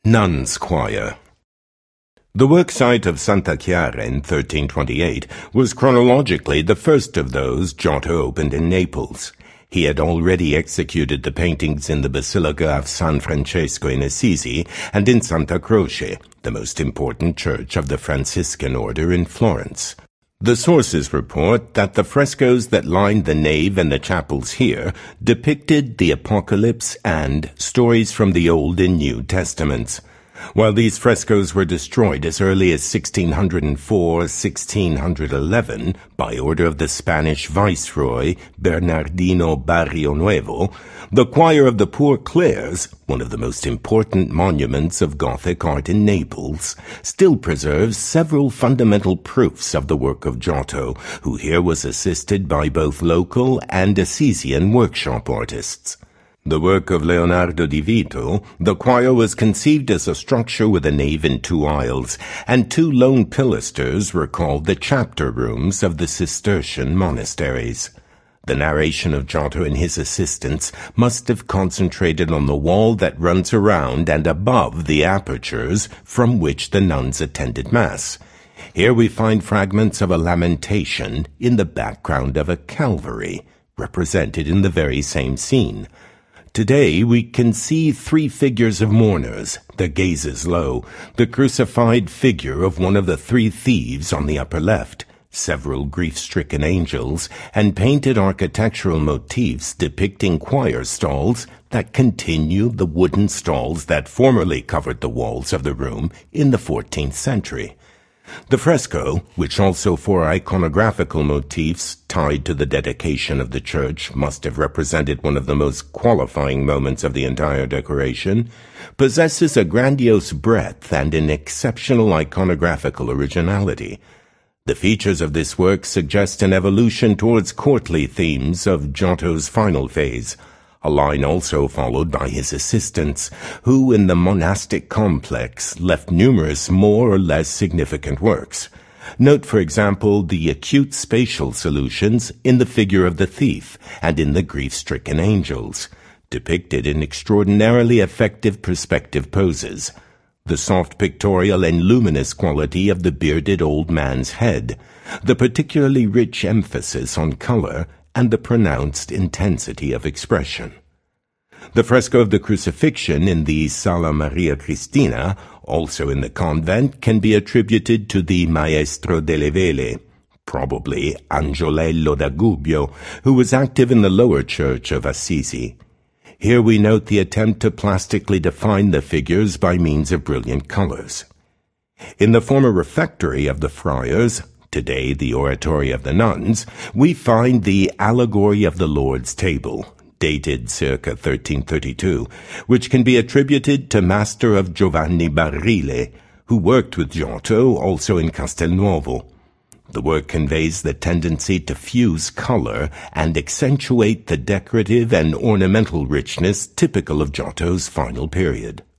Nuns' Choir. The worksite of Santa Chiara in 1328 was chronologically the first of those Giotto opened in Naples. He had already executed the paintings in the Basilica of San Francesco in Assisi and in Santa Croce, the most important church of the Franciscan order in Florence. The sources report that the frescoes that lined the nave and the chapels here depicted the Apocalypse and stories from the Old and New Testaments. While these frescoes were destroyed as early as 1604-1611 by order of the Spanish Viceroy Bernardino Barrionuevo, the Choir of the Poor Clares, one of the most important monuments of Gothic art in Naples, still preserves several fundamental proofs of the work of Giotto, who here was assisted by both local and Assisian workshop artists. The work of Leonardo di Vito, the choir was conceived as a structure with a nave and two aisles, and two lone pilasters were called the chapter rooms of the Cistercian monasteries. The narration of Giotto and his assistants must have concentrated on the wall that runs around and above the apertures from which the nuns attended Mass. Here we find fragments of a lamentation in the background of a Calvary, represented in the very same scene. Today we can see three figures of mourners, their gazes low, the crucified figure of one of the three thieves on the upper left, several grief-stricken angels, and painted architectural motifs depicting choir stalls that continue the wooden stalls that formerly covered the walls of the room in the 14th century. The fresco, which also four iconographical motifs tied to the dedication of the church must have represented one of the most qualifying moments of the entire decoration, possesses a grandiose breadth and an exceptional iconographical originality. The features of this work suggest an evolution towards courtly themes of Giotto's final phase, a line also followed by his assistants, who in the monastic complex left numerous more or less significant works. Note, for example, the acute spatial solutions in the figure of the thief and in the grief-stricken angels, depicted in extraordinarily effective perspective poses, the soft pictorial and luminous quality of the bearded old man's head, the particularly rich emphasis on color, and the pronounced intensity of expression. The fresco of the Crucifixion in the Sala Maria Cristina, also in the convent, can be attributed to the Maestro delle Vele, probably Angiolello da Gubbio, who was active in the lower church of Assisi. Here we note the attempt to plastically define the figures by means of brilliant colors. In the former refectory of the friars, today the oratory of the nuns, we find the Allegory of the Lord's Table, dated circa 1332, which can be attributed to master of Giovanni Barile, who worked with Giotto also in Castelnuovo. The work conveys the tendency to fuse color and accentuate the decorative and ornamental richness typical of Giotto's final period.